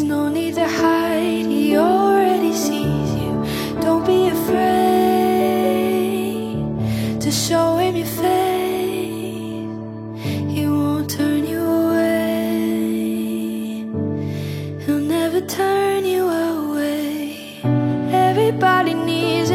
no need to hide, He already sees you. Don't be afraid to show Him your faith. He won't turn you away, He'll never turn you away. Everybody needs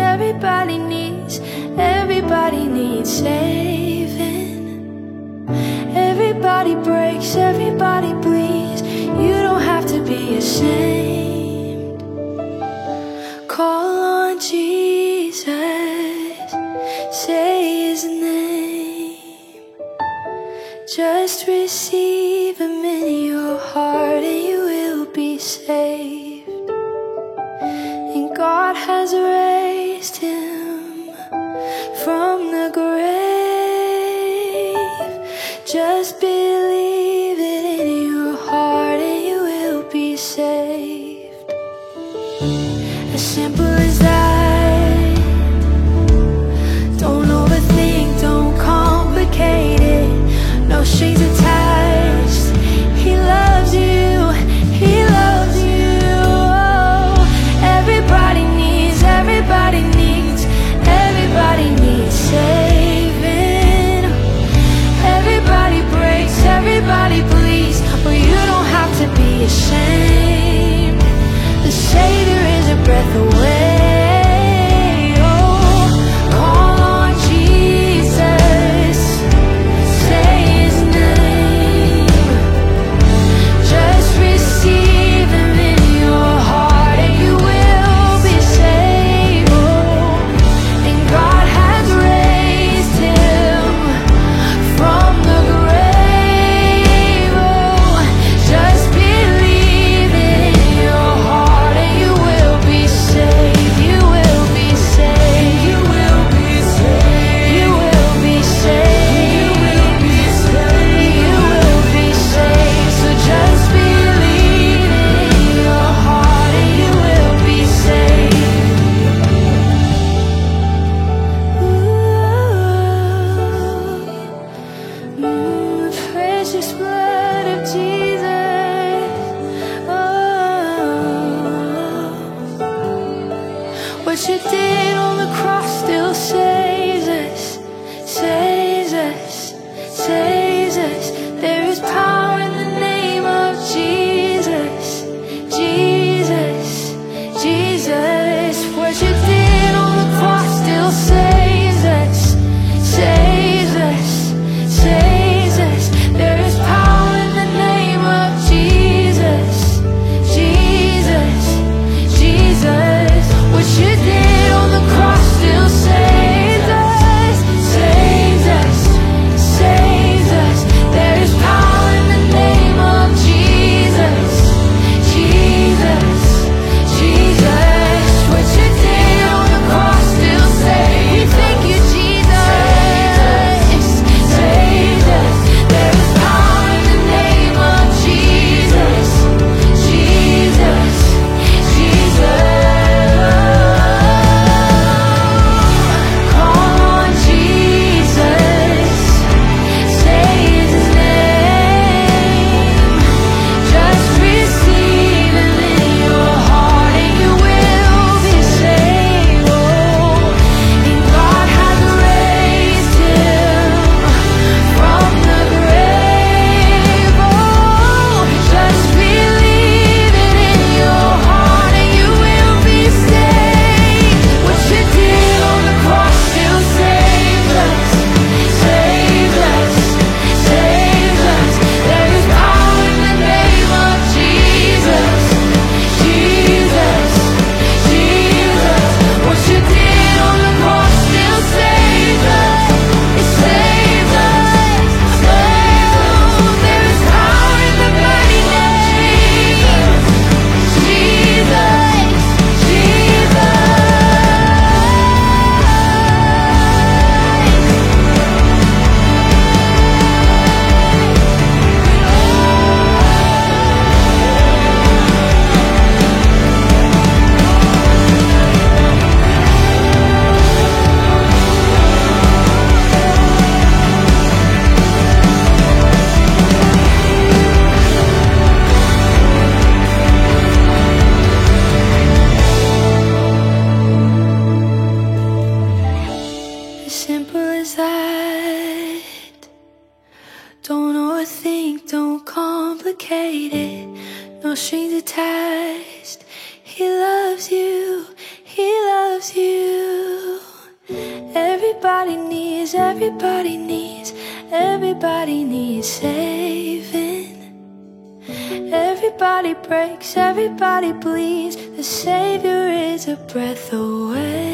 saving. Everybody breaks, everybody bleeds. You don't have to be ashamed. Call on Jesus, say His name. Just receive Him in your heart and you will be saved. And God has raised Him from the grave. Just believe it in your heart and you will be saved. As simple as that. Don't overthink, don't complicate it. No strings attached. He loves you, He loves you. Everybody needs saving. Everybody breaks, everybody bleeds. Well, you don't have to be ashamed. The Savior is a breath away. no strings attached. He loves you, he loves you. Everybody needs, everybody needs, everybody needs saving. Everybody breaks, everybody bleeds. The Savior is a breath away.